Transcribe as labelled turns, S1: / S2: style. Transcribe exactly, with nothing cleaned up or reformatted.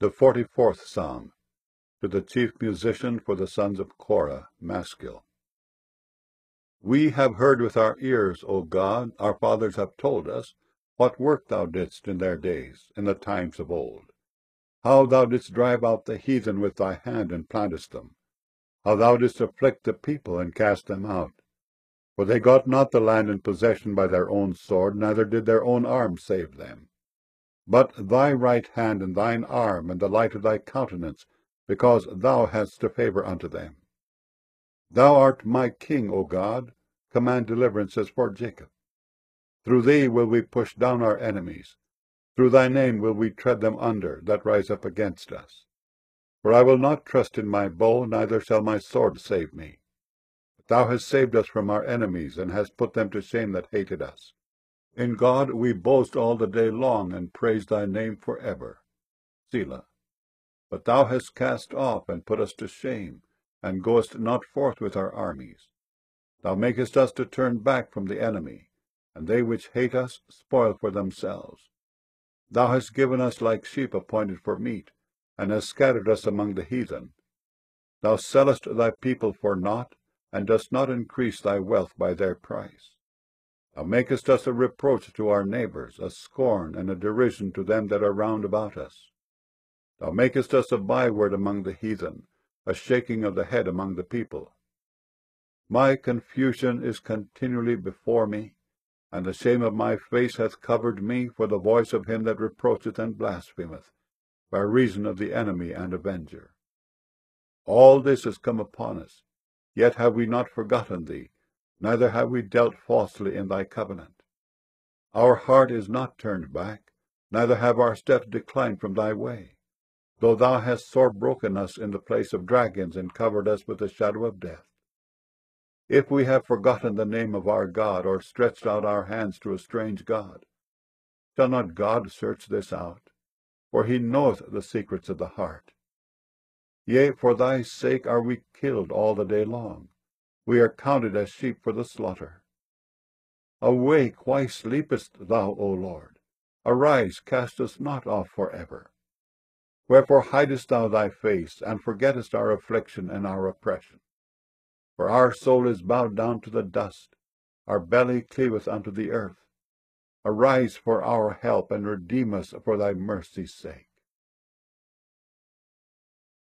S1: The forty-fourth Psalm, to the chief musician for the sons of Korah, Maskil. We have heard with our ears, O God, our fathers have told us, what work thou didst in their days, in the times of old. How thou didst drive out the heathen with thy hand, and plantest them. How thou didst afflict the people, and cast them out. For they got not the land in possession by their own sword, neither did their own arm save them. But thy right hand, and thine arm, and the light of thy countenance, because thou hadst a favour unto them. Thou art my king, O God, command deliverances for Jacob. Through thee will we push down our enemies. Through thy name will we tread them under, that rise up against us. For I will not trust in my bow, neither shall my sword save me. But thou hast saved us from our enemies, and hast put them to shame that hated us. In God we boast all the day long, and praise thy name for ever. Selah. But thou hast cast off, and put us to shame, and goest not forth with our armies. Thou makest us to turn back from the enemy, and they which hate us spoil for themselves. Thou hast given us like sheep appointed for meat, and hast scattered us among the heathen. Thou sellest thy people for naught, and dost not increase thy wealth by their price. Thou makest us a reproach to our neighbours, a scorn and a derision to them that are round about us. Thou makest us a byword among the heathen, a shaking of the head among the people. My confusion is continually before me, and the shame of my face hath covered me for the voice of him that reproacheth and blasphemeth, by reason of the enemy and avenger. All this is come upon us, yet have we not forgotten thee, neither have we dealt falsely in thy covenant. Our heart is not turned back, neither have our steps declined from thy way, though thou hast sore broken us in the place of dragons, and covered us with the shadow of death. If we have forgotten the name of our God, or stretched out our hands to a strange God, shall not God search this out? For he knoweth the secrets of the heart. Yea, for thy sake are we killed all the day long. We are counted as sheep for the slaughter. Awake, why sleepest thou, O Lord? Arise, cast us not off for ever. Wherefore hidest thou thy face, and forgettest our affliction and our oppression? For our soul is bowed down to the dust, our belly cleaveth unto the earth. Arise for our help, and redeem us for thy mercy's sake.